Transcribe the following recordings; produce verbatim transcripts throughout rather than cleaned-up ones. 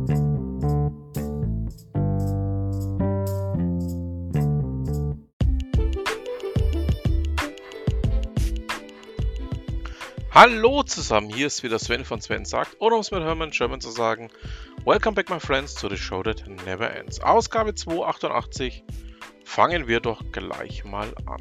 Hallo zusammen, hier ist wieder Sven von Sven sagt, oder um es mit Hermann Sherman zu sagen, Welcome back my friends to the show that never ends. Ausgabe zweihundertachtundachtzig, fangen wir doch gleich mal an.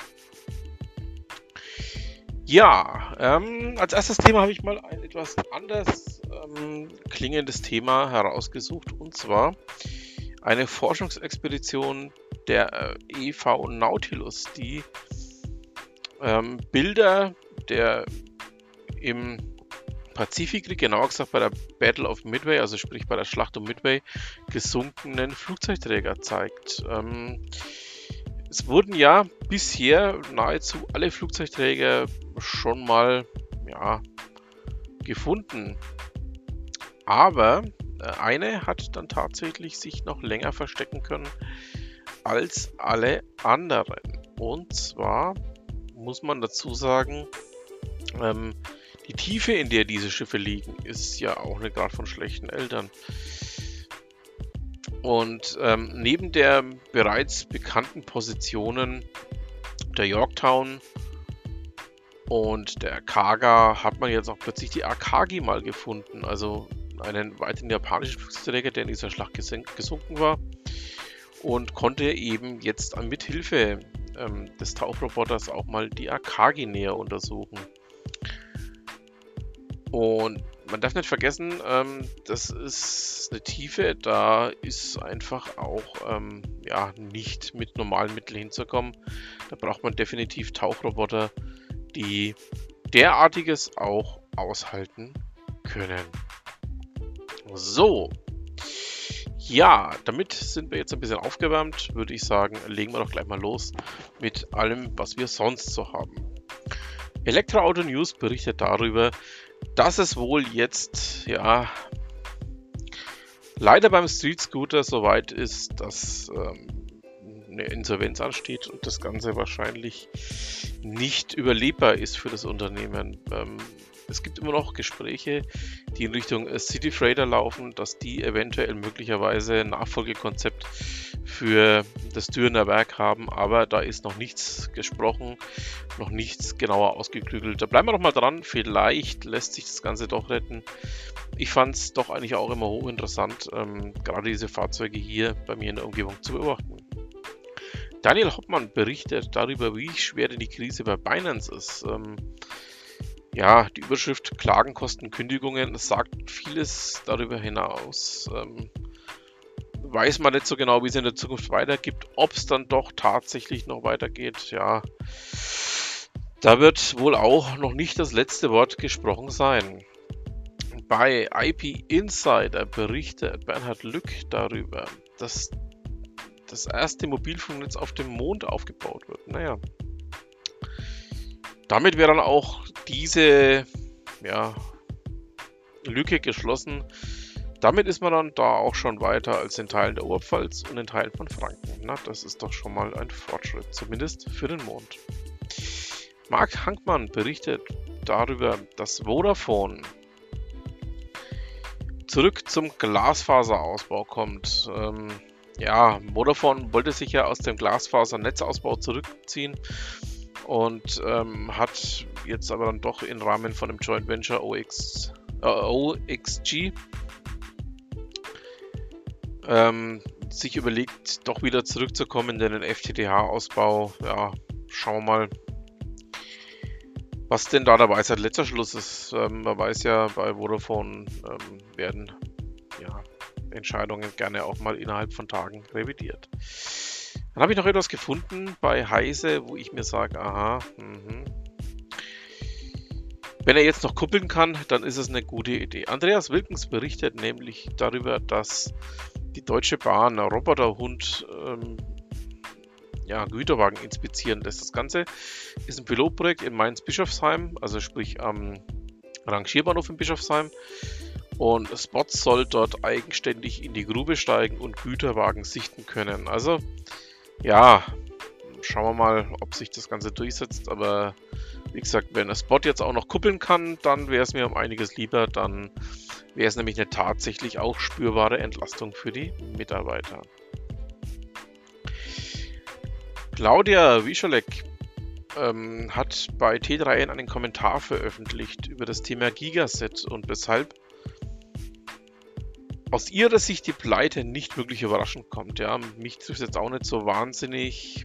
Ja, ähm, als erstes Thema habe ich mal ein etwas anders ähm, klingendes Thema herausgesucht, und zwar eine Forschungsexpedition der äh, E V Nautilus, die ähm, Bilder der im Pazifikkrieg, genauer gesagt bei der Battle of Midway, also sprich bei der Schlacht um Midway, gesunkenen Flugzeugträger zeigt. Ähm, es wurden ja bisher nahezu alle Flugzeugträger schon mal ja, gefunden, aber eine hat dann tatsächlich sich noch länger verstecken können als alle anderen. Und zwar muss man dazu sagen, ähm, die Tiefe, in der diese Schiffe liegen, ist ja auch nicht gerade von schlechten Eltern. Und ähm, neben der bereits bekannten Positionen der Yorktown und der Kaga hat man jetzt auch plötzlich die Akagi mal gefunden, also einen weiteren japanischen Flugzeugträger, der in dieser Schlacht gesunken war, und konnte eben jetzt mit Hilfe ähm, des Tauchroboters auch mal die Akagi näher untersuchen. Und man darf nicht vergessen, ähm, das ist eine Tiefe, da ist einfach auch ähm, ja, nicht mit normalen Mitteln hinzukommen. Da braucht man definitiv Tauchroboter, die derartiges auch aushalten können. So, ja, damit sind wir jetzt ein bisschen aufgewärmt, würde ich sagen, legen wir doch gleich mal los mit allem, was wir sonst so haben. Elektroauto News berichtet darüber, dass es wohl jetzt, ja, leider beim Street Scooter soweit ist, dass ähm, eine Insolvenz ansteht und das Ganze wahrscheinlich nicht überlebbar ist für das Unternehmen. Ähm, es gibt immer noch Gespräche, die in Richtung City Freighter laufen, dass die eventuell möglicherweise ein Nachfolgekonzept für das Dürener Werk haben, aber da ist noch nichts gesprochen, noch nichts genauer ausgeklügelt. Da bleiben wir doch mal dran, vielleicht lässt sich das Ganze doch retten. Ich fand es doch eigentlich auch immer hochinteressant, ähm, gerade diese Fahrzeuge hier bei mir in der Umgebung zu beobachten. Daniel Hoppmann berichtet darüber, wie schwer denn die Krise bei Binance ist. Ähm, ja, die Überschrift Klagen, Kosten, Kündigungen sagt vieles darüber hinaus. Ähm, weiß man nicht so genau, wie es in der Zukunft weitergeht, ob es dann doch tatsächlich noch weitergeht. Ja, da wird wohl auch noch nicht das letzte Wort gesprochen sein. Bei I P Insider berichtet Bernhard Lück darüber, dass das erste Mobilfunknetz auf dem Mond aufgebaut wird. Naja, damit wäre dann auch diese ja, Lücke geschlossen. Damit ist man dann da auch schon weiter als in Teilen der Oberpfalz und in Teilen von Franken. Na, das ist doch schon mal ein Fortschritt, zumindest für den Mond. Marc Hankmann berichtet darüber, dass Vodafone zurück zum Glasfaserausbau kommt. Ähm, ja, Vodafone wollte sich ja aus dem Glasfasernetzausbau zurückziehen und ähm, hat jetzt aber dann doch im Rahmen von dem Joint Venture O X, äh, O X G ähm, sich überlegt, doch wieder zurückzukommen in den F T T H-Ausbau. Ja, schauen wir mal, was denn da dabei seit letzter Schluss ist. Ähm, man weiß ja, bei Vodafone ähm, werden ja, Entscheidungen gerne auch mal innerhalb von Tagen revidiert. Dann habe ich noch etwas gefunden bei Heise, wo ich mir sage, aha, mh. wenn er jetzt noch kuppeln kann, dann ist es eine gute Idee. Andreas Wilkens berichtet nämlich darüber, dass die Deutsche Bahn einen Roboterhund ähm, ja, Güterwagen inspizieren lässt. Das Ganze ist ein Pilotprojekt in Mainz-Bischofsheim, also sprich am Rangierbahnhof in Bischofsheim. Und Spot soll dort eigenständig in die Grube steigen und Güterwagen sichten können. Also ja, schauen wir mal, ob sich das Ganze durchsetzt. Aber wie gesagt, wenn der Spot jetzt auch noch kuppeln kann, dann wäre es mir um einiges lieber. Dann wäre es nämlich eine tatsächlich auch spürbare Entlastung für die Mitarbeiter. Claudia Wischolek ähm, hat bei T drei N einen Kommentar veröffentlicht über das Thema Gigaset und weshalb aus ihrer Sicht die Pleite nicht wirklich überraschend kommt. Ja, mich trifft es jetzt auch nicht so wahnsinnig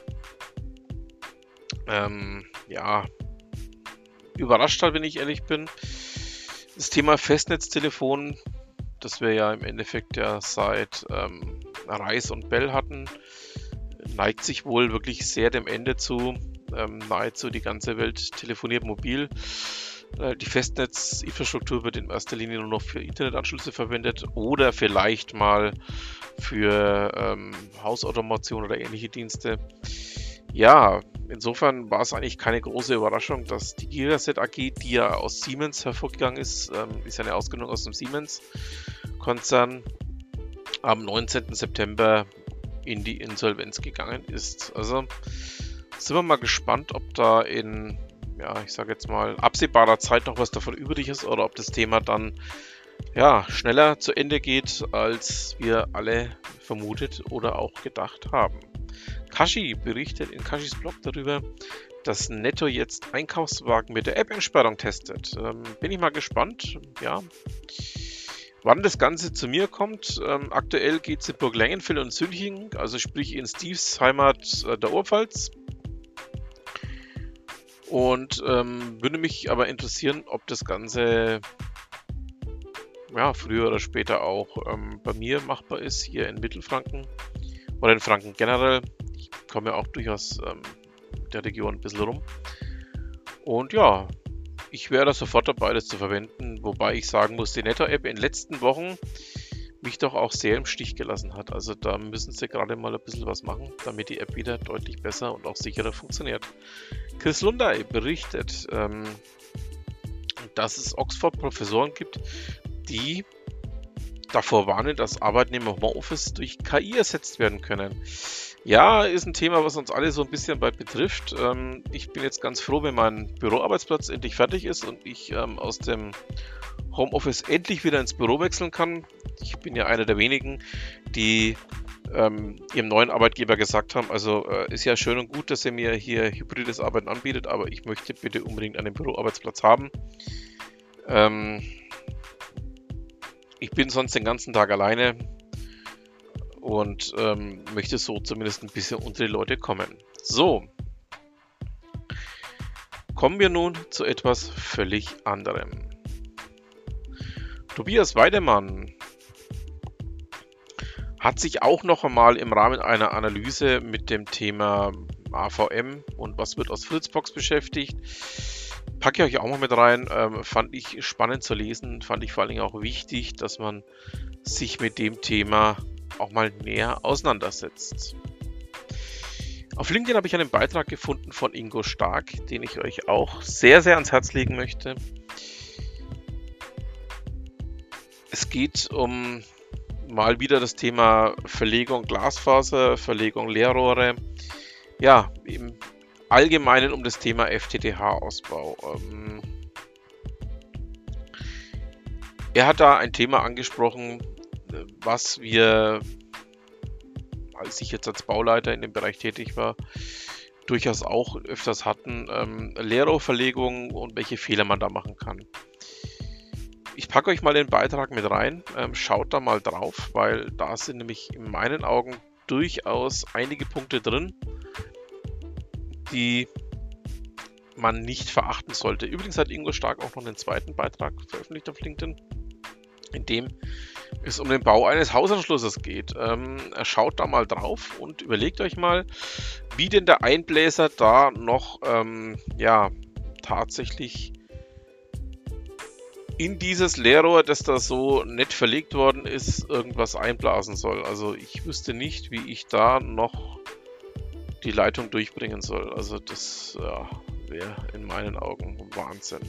ähm, ja, überrascht hat, wenn ich ehrlich bin. Das Thema Festnetztelefon, das wir ja im Endeffekt ja seit ähm, Reis und Bell hatten, neigt sich wohl wirklich sehr dem Ende zu. Ähm, nahezu die ganze Welt telefoniert mobil. Äh, die Festnetzinfrastruktur wird in erster Linie nur noch für Internetanschlüsse verwendet oder vielleicht mal für ähm, Hausautomation oder ähnliche Dienste. Ja, insofern war es eigentlich keine große Überraschung, dass die Gigaset A G, die ja aus Siemens hervorgegangen ist, ähm, ist ja eine Ausgründung aus dem Siemens-Konzern, am neunzehnten September in die Insolvenz gegangen ist. Also sind wir mal gespannt, ob da in, ja, ich sage jetzt mal, absehbarer Zeit noch was davon übrig ist oder ob das Thema dann ja, schneller zu Ende geht, als wir alle vermutet oder auch gedacht haben. Kashi berichtet in Kashis Blog darüber, dass Netto jetzt Einkaufswagen mit der App-Entsperrung testet. Ähm, bin ich mal gespannt, ja, wann das Ganze zu mir kommt. Ähm, aktuell geht es in Burg Lengenfeld und Sünching, also sprich in Steves Heimat äh, der Oberpfalz. Und ähm, würde mich aber interessieren, ob das Ganze ja, früher oder später auch ähm, bei mir machbar ist, hier in Mittelfranken oder in Franken generell. Ich komme ja auch durchaus ähm, der Region ein bisschen rum. Und ja, ich wäre da sofort dabei, das zu verwenden, wobei ich sagen muss, die Netto-App in den letzten Wochen mich doch auch sehr im Stich gelassen hat. Also da müssen sie gerade mal ein bisschen was machen, damit die App wieder deutlich besser und auch sicherer funktioniert. Chris Lunday berichtet, ähm, dass es Oxford-Professoren gibt, die davor warnen, dass Arbeitnehmer im Homeoffice durch K I ersetzt werden können. Ja, ist ein Thema, was uns alle so ein bisschen bald betrifft. Ähm, ich bin jetzt ganz froh, wenn mein Büroarbeitsplatz endlich fertig ist und ich ähm, aus dem Homeoffice endlich wieder ins Büro wechseln kann. Ich bin ja einer der wenigen, die ähm, ihrem neuen Arbeitgeber gesagt haben, also äh, ist ja schön und gut, dass er mir hier hybrides Arbeiten anbietet, aber ich möchte bitte unbedingt einen Büroarbeitsplatz haben. Ähm, ich bin sonst den ganzen Tag alleine und ähm, möchte so zumindest ein bisschen unter die Leute kommen. So, kommen wir nun zu etwas völlig anderem. Tobias Weidemann hat sich auch noch einmal im Rahmen einer Analyse mit dem Thema A V M und was wird aus Fritzbox beschäftigt. Packe ich euch auch mal mit rein. Ähm, fand ich spannend zu lesen, fand ich vor allen Dingen auch wichtig, dass man sich mit dem Thema auch mal näher auseinandersetzt. Auf LinkedIn habe ich einen Beitrag gefunden von Ingo Stark, den ich euch auch sehr, sehr ans Herz legen möchte. Es geht um mal wieder das Thema Verlegung Glasfaser, Verlegung Leerrohre. Ja, im Allgemeinen um das Thema F T T H-Ausbau. Ähm, er hat da ein Thema angesprochen, was wir, als ich jetzt als Bauleiter in dem Bereich tätig war, durchaus auch öfters hatten. Ähm, Leerrohrverlegung und welche Fehler man da machen kann. Ich packe euch mal den Beitrag mit rein, ähm, schaut da mal drauf, weil da sind nämlich in meinen Augen durchaus einige Punkte drin, die man nicht verachten sollte. Übrigens hat Ingo Stark auch noch einen zweiten Beitrag veröffentlicht auf LinkedIn, in dem es um den Bau eines Hausanschlusses geht. Ähm, schaut da mal drauf und überlegt euch mal, wie denn der Einbläser da noch ähm, ja, tatsächlich in dieses Leerrohr, das da so nett verlegt worden ist, irgendwas einblasen soll. Also ich wüsste nicht, wie ich da noch die Leitung durchbringen soll. Also das ja, wäre in meinen Augen Wahnsinn.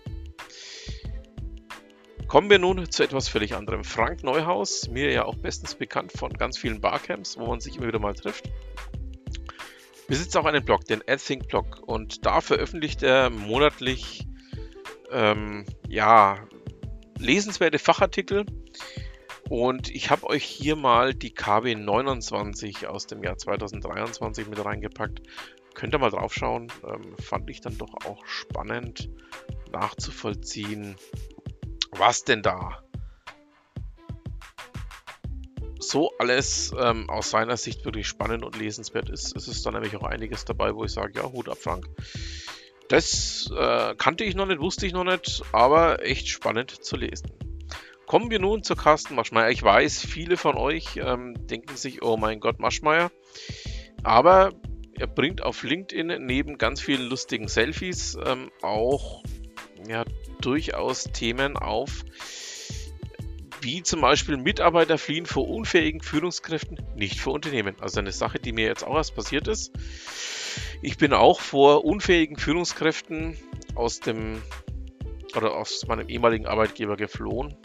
Kommen wir nun zu etwas völlig anderem. Frank Neuhaus, mir ja auch bestens bekannt von ganz vielen Barcamps, wo man sich immer wieder mal trifft, besitzt auch einen Blog, den AdThink Blog, und da veröffentlicht er monatlich ähm, ja, lesenswerte Fachartikel. Und ich habe euch hier mal die K W neunundzwanzig aus dem Jahr zweitausenddreiundzwanzig mit reingepackt. Könnt ihr mal drauf schauen. Ähm, fand ich dann doch auch spannend nachzuvollziehen, was denn da so alles ähm, aus seiner Sicht wirklich spannend und lesenswert ist. Es ist dann nämlich auch einiges dabei, wo ich sage, ja, Hut ab, Frank. Das äh, kannte ich noch nicht, wusste ich noch nicht, aber echt spannend zu lesen. Kommen wir nun zu Carsten Maschmeyer. Ich weiß, viele von euch ähm, denken sich, oh mein Gott, Maschmeyer. Aber er bringt auf LinkedIn neben ganz vielen lustigen Selfies ähm, auch ja, durchaus Themen auf, wie zum Beispiel Mitarbeiter fliehen vor unfähigen Führungskräften, nicht vor Unternehmen. Also eine Sache, die mir jetzt auch erst passiert ist. Ich bin auch vor unfähigen Führungskräften aus dem oder aus meinem ehemaligen Arbeitgeber geflohen.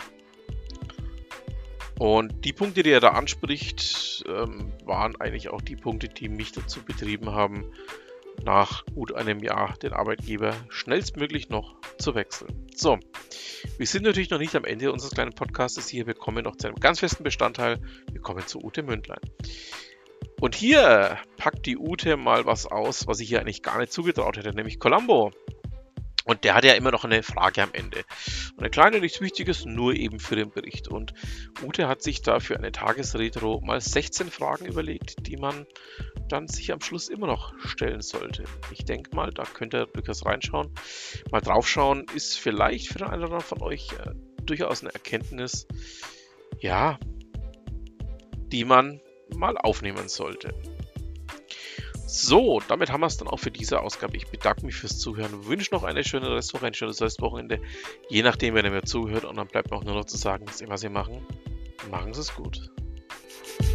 Und die Punkte, die er da anspricht, ähm, waren eigentlich auch die Punkte, die mich dazu betrieben haben, nach gut einem Jahr den Arbeitgeber schnellstmöglich noch zu wechseln. So, wir sind natürlich noch nicht am Ende unseres kleinen Podcasts hier. Wir kommen noch zu einem ganz festen Bestandteil. Wir kommen zu Ute Mündlein. Und hier packt die Ute mal was aus, was ich hier eigentlich gar nicht zugetraut hätte, nämlich Columbo. Und der hat ja immer noch eine Frage am Ende. Eine kleine, nichts Wichtiges, nur eben für den Bericht. Und Ute hat sich da für eine Tagesretro mal sechzehn Fragen überlegt, die man dann sich am Schluss immer noch stellen sollte. Ich denke mal, da könnt ihr durchaus reinschauen. Mal draufschauen ist vielleicht für den einen oder anderen von euch äh, durchaus eine Erkenntnis, ja, die man mal aufnehmen sollte. So, damit haben wir es dann auch für diese Ausgabe. Ich bedanke mich fürs Zuhören, wünsche noch eine schöne Restwoche, ein schönes Restwochenende, je nachdem, wenn ihr mir zuhört. Und dann bleibt mir auch nur noch zu sagen, was immer Sie machen, machen Sie es gut.